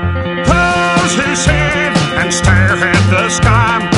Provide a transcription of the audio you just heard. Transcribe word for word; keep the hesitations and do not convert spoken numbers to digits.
Pose his head and stare at the sky.